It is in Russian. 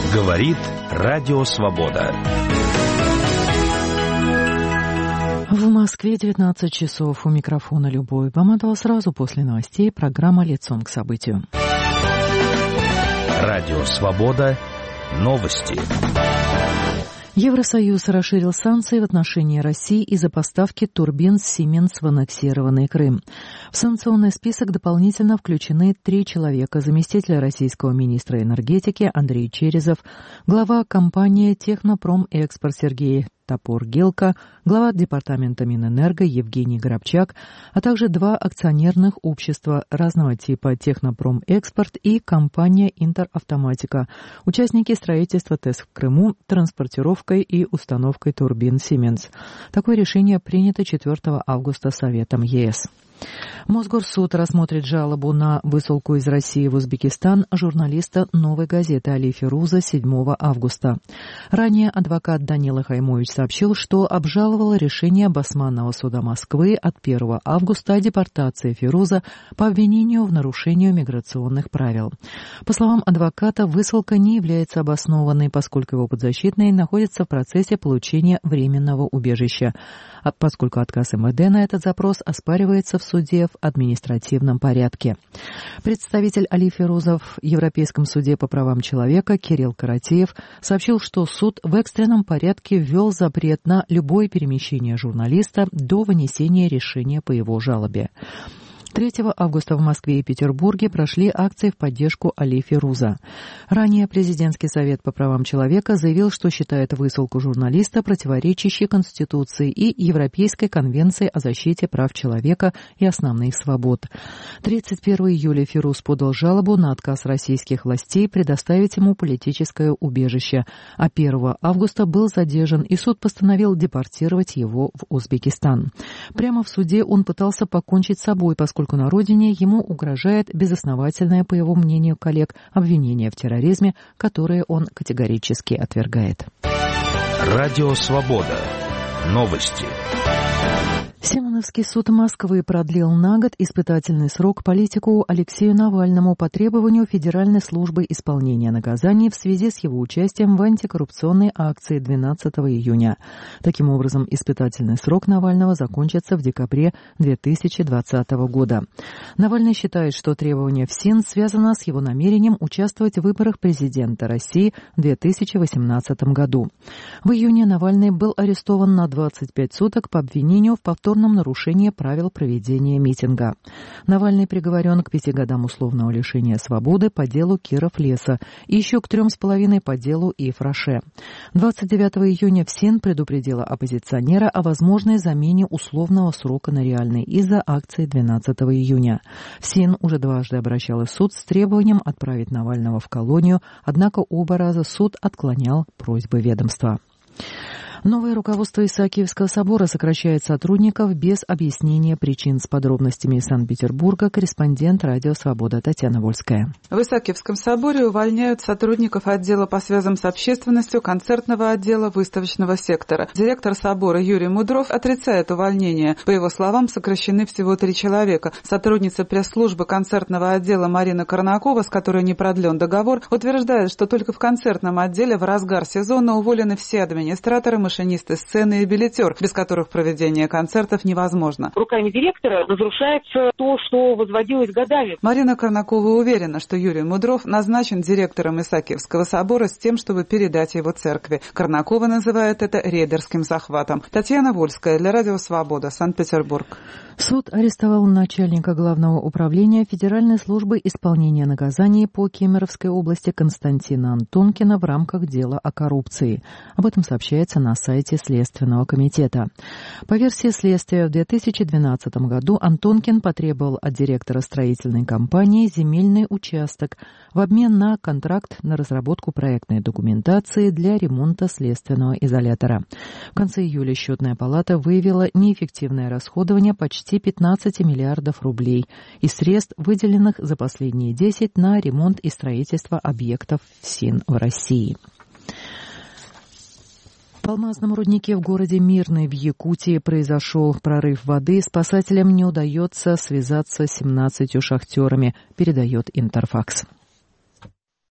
Говорит Радио Свобода. В Москве 19 часов. У микрофона Любовь Баматова. Сразу после новостей программа «Лицом к событию». Радио Свобода. Новости. Евросоюз расширил санкции в отношении России из-за поставки турбин Siemens в аннексированный Крым. В санкционный список дополнительно включены 3 человека: заместитель российского министра энергетики Андрей Черезов, глава компании «Технопромэкспорт» Сергей Топор-Гелка, глава департамента Минэнерго Евгений Горобчак, а также 2 акционерных общества разного типа «Технопромэкспорт» и компания «Интеравтоматика», участники строительства ТЭС в Крыму, транспортировкой и установкой турбин Siemens. Такое решение принято 4 августа Советом ЕС. Мосгорсуд рассмотрит жалобу на высылку из России в Узбекистан журналиста «Новой газеты» Али Фируза 7 августа. Ранее адвокат Данила Хаймович сообщил, что обжаловал решение Басманного суда Москвы от 1 августа о депортации Фируза по обвинению в нарушении миграционных правил. По словам адвоката, высылка не является обоснованной, поскольку его подзащитный находится в процессе получения временного убежища, поскольку отказ МВД на этот запрос оспаривается в суде в административном порядке. Представитель Али Фируза в Европейском суде по правам человека Кирилл Каратеев сообщил, что суд в экстренном порядке ввел запрет на любое перемещение журналиста до вынесения решения по его жалобе. 3 августа в Москве и Петербурге прошли акции в поддержку Али Фируза. Ранее Президентский совет по правам человека заявил, что считает высылку журналиста противоречащей Конституции и Европейской конвенции о защите прав человека и основных свобод. 31 июля Фируз подал жалобу на отказ российских властей предоставить ему политическое убежище, а 1 августа был задержан, и суд постановил депортировать его в Узбекистан. Прямо в суде он пытался покончить с собой, поскольку на родине ему угрожает безосновательное, по его мнению коллег, обвинение в терроризме, которое он категорически отвергает. Радио Свобода. Новости. Симоновский суд Москвы продлил на год испытательный срок политику Алексею Навальному по требованию Федеральной службы исполнения наказаний в связи с его участием в антикоррупционной акции 12 июня. Таким образом, испытательный срок Навального закончится в декабре 2020 года. Навальный считает, что требование ФСИН связано с его намерением участвовать в выборах президента России в 2018 году. В июне Навальный был арестован на 25 суток по обвинению в повторном нарушении правил проведения митинга. Навальный приговорен к 5 годам условного лишения свободы по делу Киров-Леса и еще к 3,5 по делу Ифраше. 29 июня ФСИН предупредила оппозиционера о возможной замене условного срока на реальный из-за акции 12 июня. ФСИН уже дважды обращалась в суд с требованием отправить Навального в колонию, однако оба раза суд отклонял просьбы ведомства. Новое руководство Исаакиевского собора сокращает сотрудников без объяснения причин. С подробностями из Санкт-Петербурга корреспондент «Радио Свобода» Татьяна Вольская. В Исаакиевском соборе увольняют сотрудников отдела по связям с общественностью, концертного отдела, выставочного сектора. Директор собора Юрий Мудров отрицает увольнение. По его словам, сокращены всего 3 человека. Сотрудница пресс-службы концертного отдела Марина Корнакова, с которой не продлен договор, утверждает, что только в концертном отделе в разгар сезона уволены все администраторы, машинисты сцены и билетер, без которых проведение концертов невозможно. Руками директора разрушается то, что возводилось годами. Марина Корнакова уверена, что Юрий Мудров назначен директором Исаакиевского собора с тем, чтобы передать его церкви. Корнакова называет это рейдерским захватом. Татьяна Вольская для Радио Свобода, Санкт-Петербург. Суд арестовал начальника Главного управления Федеральной службы исполнения наказаний по Кемеровской области Константина Антонкина в рамках дела о коррупции. Об этом сообщается на сайте Следственного комитета. По версии следствия, в 2012 году Антонкин потребовал от директора строительной компании земельный участок в обмен на контракт на разработку проектной документации для ремонта следственного изолятора. В конце июля Счетная палата выявила неэффективное расходование почти 15 миллиардов рублей из средств, выделенных за последние 10 на ремонт и строительство объектов ФСИН в России. В алмазном руднике в городе Мирный в Якутии произошел прорыв воды. Спасателям не удается связаться с 17 шахтерами, передает Интерфакс.